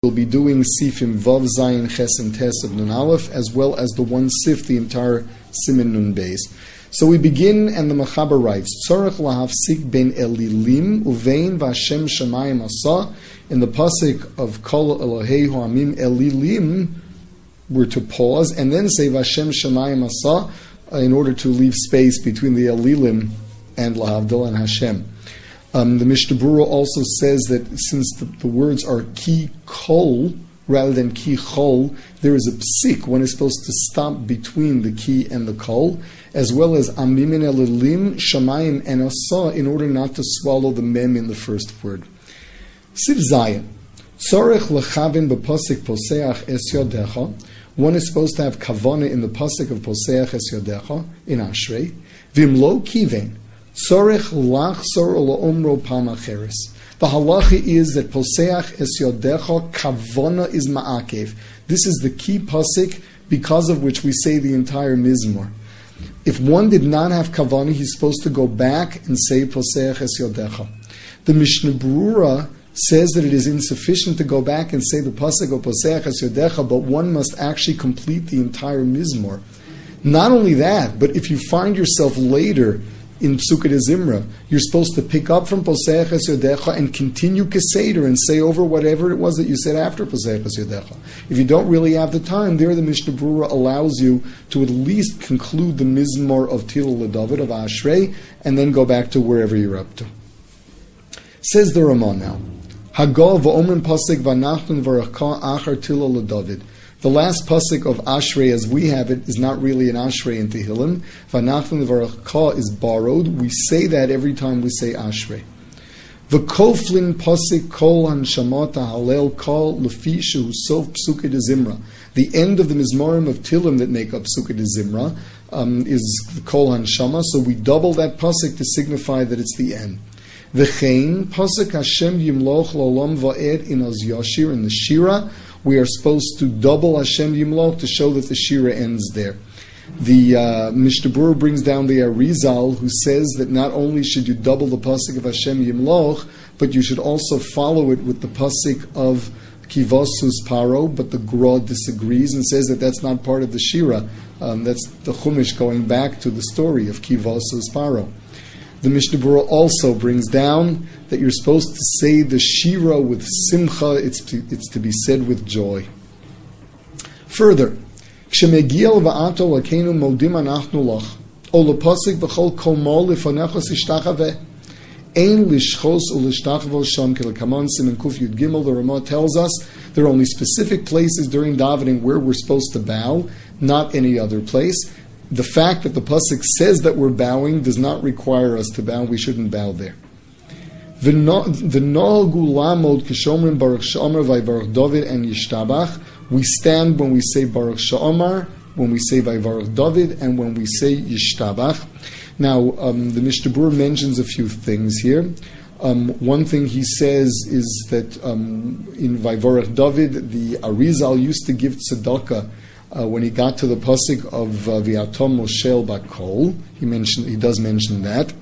We'll be doing Sifim Vav Zayin Ches and Tes of Nun Aleph, as well as the 1/6, the entire Siman Nun Beis. So we begin, and the Mechaber writes, Tzorech lahafsik ben elilim uvein v'Hashem shamayim asa. In the pasuk of Kol Elohei Ho'amim elilim, we're to pause and then say v'Hashem shamayim asa in order to leave space between the elilim and lahavdil and Hashem. The Mishnah Berurah also says that since the words are ki kol rather than ki chol, there is a psik. One is supposed to stop between the ki and the kol, as well as amim and elilim, shamayim and asa, in order not to swallow the mem in the first word. Siv Zayin, tzorech lechavin b'pasik poseach es yodecha. One is supposed to have kavana in the pasuk of poseach es yodecha in Ashrei. Vimlo kiven. The halacha is that Poseach es yodecha kavana is ma'akev. This is the key pasuk because of which we say the entire mizmor. If one did not have kavana, he's supposed to go back and say Poseach es yodecha. The Mishnah Berurah says that it is insufficient to go back and say the pasuk of Poseach es yodecha, but one must actually complete the entire mizmor. Not only that, but if you find yourself later in Psukkah de Zimra, you're supposed to pick up from Poseach es yodecha and continue Keseder and say over whatever it was that you said after Poseach es yodecha. If you don't really have the time, there the Mishnah Berurah allows you to at least conclude the Mizmor of Tilo LeDavid, of Ashrei, and then go back to wherever you're up to. Says the Ramah now, Hagah v'omen pasik v'anachton v'rachka achar Tilo LeDavid. The last pasuk of Ashrei, as we have it, is not really an Ashrei in Tehillim. V'anachton v'rachka is borrowed. We say that every time we say Ashrei. V'koflin pasuk kol hanshamat halel kol lefi shehu sof Psukkah de Zimra. The end of the Mizmorim of Tehillim that make up Psukkah de Zimra is kol hanshama. So we double that pasuk to signify that it's the end. V'chein pasuk Hashem yimloch l'olam va'ed in az yashir, in the Shira. We are supposed to double Hashem Yimloch to show that the Shira ends there. The Mishnah Berurah brings down the Arizal, who says that not only should you double the pasuk of Hashem Yimloch, but you should also follow it with the pasuk of Kivasus Paro. But the Gra disagrees and says that that's not part of the Shira. That's the Chumash going back to the story of Kivasus Paro. The Mishnah Berurah also brings down that you're supposed to say the Shira with simcha, it's to be said with joy. Further, K'shemegiel va'ato lakeinu modim anachnu lach, o lepasik v'chol komol lifanechos ishtachaveh, ein lishchos u'lishtachavo sham kelekaman simen kuf yud gimel. The Ramah tells us there are only specific places during davening where we're supposed to bow, not any other place. The fact that the pasuk says that we're bowing does not require us to bow. We shouldn't bow there. We stand when we say Baruch Sha'omar, when we say Vayvarach David, and when we say Yishtabach. Now, the Mishnah Berurah mentions a few things here. One thing he says is that in Vayvarach David, the Arizal used to give tzedakah. When he got to the pasuk of V'atom Moshel Bakol, he does mention that,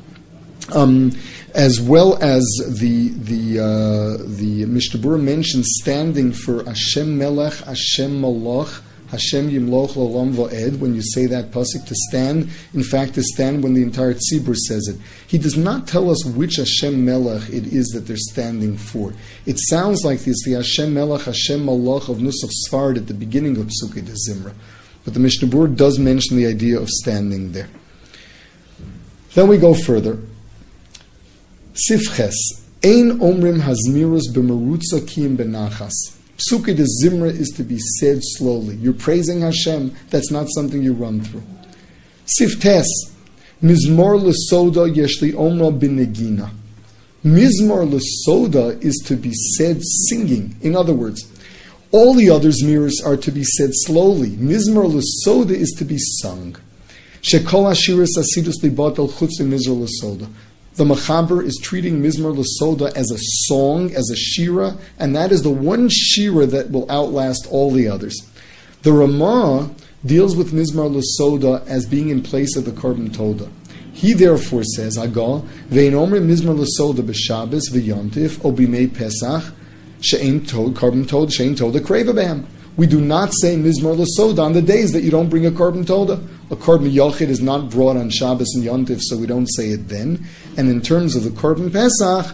as well as the Mishnah Berurah mentions standing for Hashem Melech, Hashem Malach, Hashem Yimloch L'olam Va'ed. When you say that pasuk, to stand, in fact, to stand when the entire tzibur says it. He does not tell us which Hashem Melech it is that they're standing for. It sounds like it's the Hashem Melech, Hashem Malach of Nusach Sfard at the beginning of Psukkah de Zimra. But the Mishnah Berurah does mention the idea of standing there. Then we go further. Sifches. Ein omrim hazmirus b'merutza kiyim benachas. Psukkah de Zimra is to be said slowly. You're praising Hashem. That's not something you run through. Siftes. Mizmor l'soda yeshli omra b'negina. Mizmor l'soda is to be said singing. In other words, all the other zmiros are to be said slowly. Mizmor l'soda is to be sung. Shekol ashiras asidus libatel chutz mizmor l'soda. The Mechaber is treating Mizmor L'Soda as a song, as a shira, and that is the one shira that will outlast all the others. The Ramah deals with Mizmor L'Soda as being in place of the Korban Toda. He therefore says, Agah, Ve'in Omer Mizmor L'Soda b'Shabbos v'Yontif o b'Mei Pesach she'ein tod, carbon tod, she'ein tod, a kreva b'hem. We do not say Mizmor L'Soda on the days that you don't bring a carbon toda. A carbon yochid is not brought on Shabbos and Yontif, so we don't say it then. And in terms of the carbon Pesach,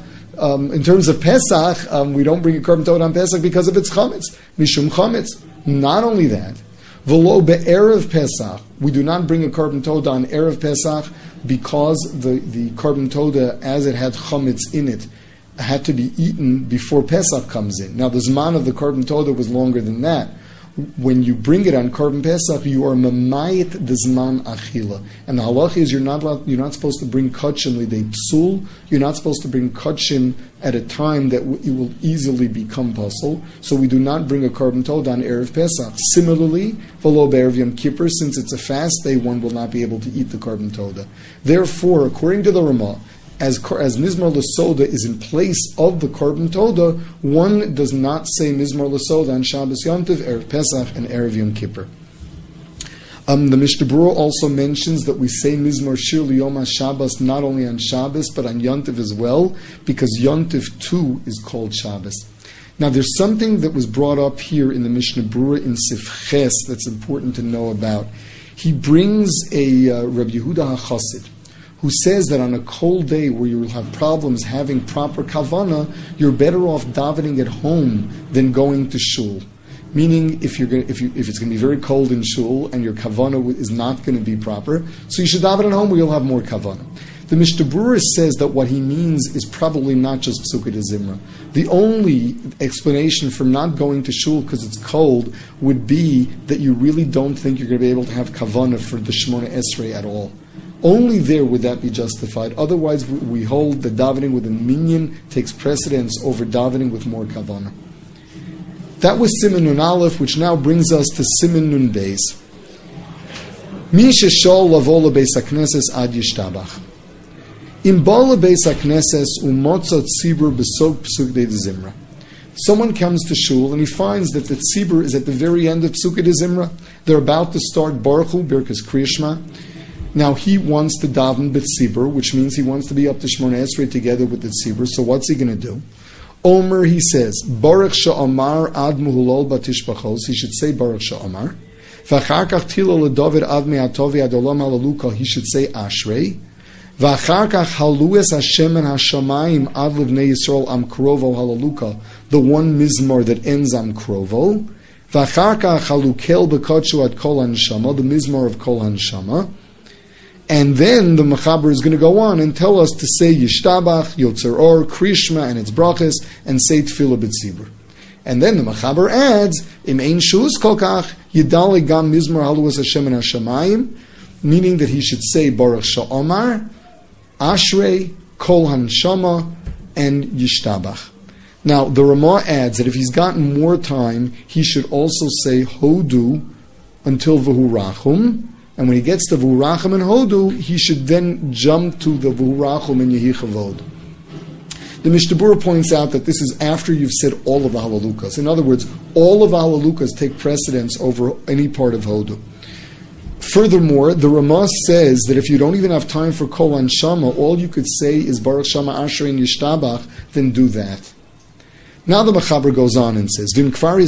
we don't bring a carbon toda on Pesach because of its chametz, mishum chametz. Not only that, v'lo be'erev Pesach, we do not bring a carbon toda on erev Pesach because the carbon toda, as it had chametz in it, had to be eaten before Pesach comes in. Now, the Zman of the Korban Toda was longer than that. When you bring it on Korban Pesach, you are mamayit the Zman Achila. And the halacha is you're not supposed to bring kachim lidei tsul. You're not supposed to bring kachim at a time that it will easily become puzzle. So we do not bring a Korban Toda on Erev Pesach. Similarly, v'lo be'erev Yom Kippur, since it's a fast day, one will not be able to eat the Korban Toda. Therefore, according to the Ramah, as Mizmor L'Soda is in place of the Korban Toda, one does not say Mizmor L'Soda on Shabbos Yontiv, Erev Pesach, and Erev Yom Kippur. The Mishnah Berurah also mentions that we say Mizmor Shir L'Yom HaShabbos not only on Shabbos, but on Yontiv as well, because Yontiv too is called Shabbos. Now there's something that was brought up here in the Mishnah Berurah in Sif Ches that's important to know about. He brings a Rabbi Yehuda HaChassid, who says that on a cold day where you will have problems having proper kavana, you're better off davening at home than going to shul. Meaning, if it's going to be very cold in shul and your kavana is not going to be proper, so you should daven at home where you'll have more kavana. The Mishnah Berurah says that what he means is probably not just Psukei de Zimra. The only explanation for not going to shul because it's cold would be that you really don't think you're going to be able to have kavana for the Shemona Esrei at all. Only there would that be justified. Otherwise, we hold that davening with a minyan takes precedence over davening with more kavanah. That was Siman Nun Aleph, which now brings us to Siman Nun Beis. Mi sheshol lavo lebeis hakneses ad yishtabach. Im ba lebeis hakneses umotza tzibur besog Psukei de Zimra. Someone comes to shul and he finds that the tzibur is at the very end of Psukei de Zimra. They're about to start Baruch Hu, Birkas Kriya Shema. Now he wants to daven b'tzibur, which means he wants to be up to Shemona Esrei together with the tzibur. So what's he going to do? Omer, he says, Baruch she'amar ad muhulol batishbachos. He should say Baruch she'amar. V'achar kach tilo leDavid ad me'atovi ad olam halaluka. He should say Ashrei. V'achar kach halues Hashem and Hashamayim ad livnei Yisrael am krovo halaluka. The one mizmor that ends am krovo. V'achar kach halukel b'kodshu ad kol hanshama. The mizmor of kol hanshama. And then the Mechaber is going to go on and tell us to say Yishtabach, Yotzer Or, Kriya Shema and its brachas, and say Tefillah B'tzibur. And then the Mechaber adds, Im Ein Shus Kolkach, Yidale Gam Mizmor Haluas Hashem and Hashamayim, meaning that he should say Baruch Sha'omar, Ashrei, Kol Hanshama, and Yishtabach. Now, the Ramah adds that if he's gotten more time, he should also say Hodu until V'hurachum. And when he gets to V'hurachim and Hodu, he should then jump to the V'hurachim and Yehi Chavod. The Mishnah Berurah points out that this is after you've said all of the Halalukas. In other words, all of the Halalukas take precedence over any part of Hodu. Furthermore, the Ramah says that if you don't even have time for Kol Hanshama, all you could say is Baruch Shama Ashrei and Yishtabach, then do that. Now the Mechaber goes on and says, what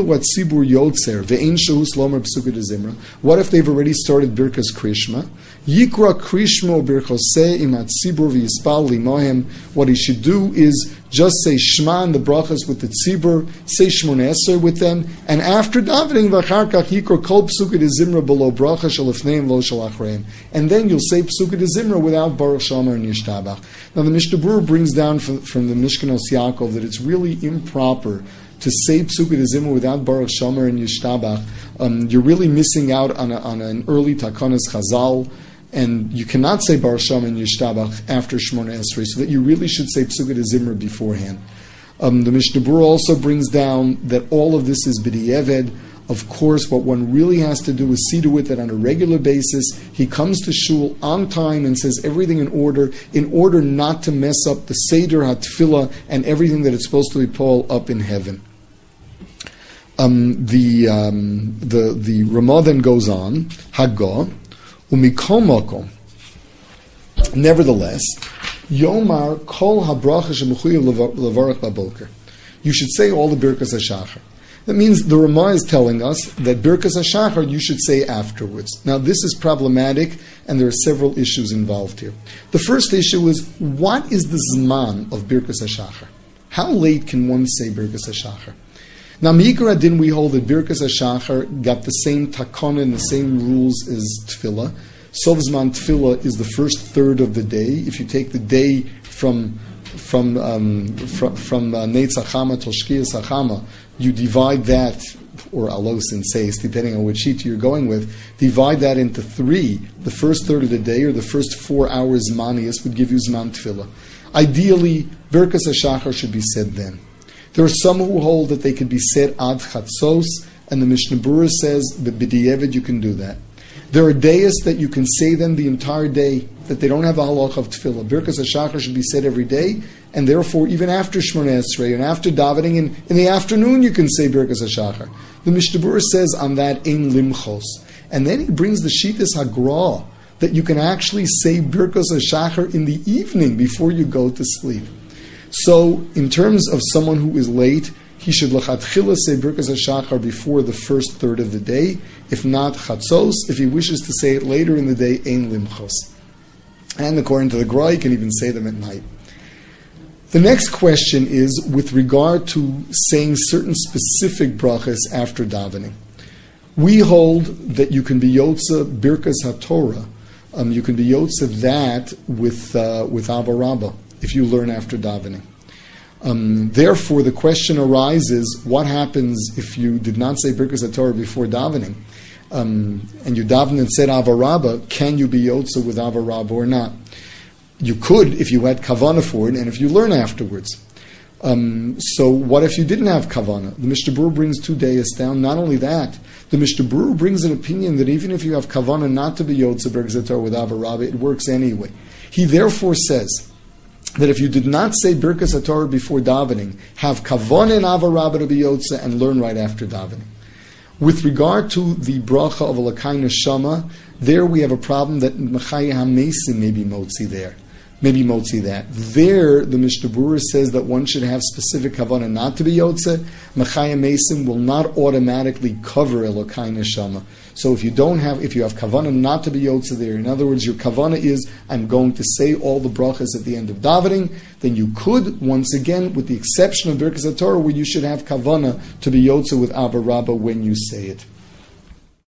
if they've already started Birkas Kriya Shema? Yikra Kriya Shema Birchoseh imat tzibur v'yispal limohem. What he should do is just say Shema and the brachas with the tzibur, say Shemona Esrei with them, and after davening v'acharkach yikra kol Psukei de Zimra below bracha shalifneim lo shalachreim, and then you'll say Psukei de Zimra without Baruch She'amar and Yishtabach. Now the Mishnah Berurah brings down from the Mishkanos Yaakov that it's really improper to say Psukei de Zimra without Baruch She'amar and Yishtabach. You're really missing out on an early Takanas Chazal. And you cannot say Baruch She'amar and Yishtabach after Shemona Esrei, so that you really should say Psukei de Zimra beforehand. The Mishnah Berurah also brings down that all of this is b'di'eved. Of course, what one really has to do is see to it that on a regular basis, he comes to shul on time and says everything in order not to mess up the Seder HaTfilah and everything that it's supposed to be pulled up in heaven. The Ramah then goes on, Haggah, nevertheless, Yomar kol habracha shemechuyev levarach baboker. you should say all the Birkas HaShachar. That means the Ramah is telling us that Birkas HaShachar you should say afterwards. Now this is problematic, and there are several issues involved here. The first issue is, what is the Zman of Birkas HaShachar? How late can one say Birkas HaShachar? Now Mikra Din we hold that Birkas HaShachar got the same takana and the same rules as Tefillah. Sov Zman Tefillah is the first third of the day. If you take the day from Netzach Chama till Shkiyas HaChama, you divide that, or Alos and Seis, depending on which sheet you're going with, divide that into three. The first third of the day, or the first 4 hours Manias, would give you Zman Tefillah. Ideally, Birkas HaShachar should be said then. There are some who hold that they could be said Ad Chatzos, and the Mishnah Berurah says that B'di'evid you can do that. There are days that you can say them the entire day, that they don't have a halach of tefillah. Birkas HaShachar should be said every day, and therefore even after Shmoneh Esrei and after davening in the afternoon you can say Birkas HaShachar. The Mishnah Berurah says on that Ein Limchos. And then he brings the Shitas Hagra, that you can actually say Birkas HaShachar in the evening before you go to sleep. So in terms of someone who is late, he should l'chatchila say Birkas HaShachar before the first third of the day. If not, chatzos. If he wishes to say it later in the day, ein limchos. And according to the Gra, he can even say them at night. The next question is with regard to saying certain specific brachas after davening. We hold that you can be yotza Birkas HaTorah. You can be yotza that with Ava Rabbah if you learn after davening. Therefore, the question arises, what happens if you did not say Birkas HaTorah before davening? And you davened and said Ava Rabbah, can you be Yotza with Ava Rabbah or not? You could if you had Kavanah for it, and if you learn afterwards. So what if you didn't have Kavanah? The Mishnah Berurah brings 2 days down. Not only that, the Mishnah Berurah brings an opinion that even if you have Kavanah not to be Yotza Birkas HaTorah with Ava Rabbah, it works anyway. He therefore says that if you did not say Birkas HaTorah before davening, have Kavanah and Ava Rabbah to be Yotza and learn right after davening. With regard to the bracha of Alakai Neshama, there we have a problem that Mechaya HaMesim may be motzi there. Maybe motzi that. There, the Mishnah Berurah says that one should have specific kavanah not to be yotze. Mechaya Mesim will not automatically cover Elokai Neshama. So if you have kavanah not to be yotze there, in other words, your kavanah is, I'm going to say all the brachas at the end of davening, then you could, once again, with the exception of Birkas HaTorah, where you should have kavanah to be yotze with Ava Rabbah when you say it.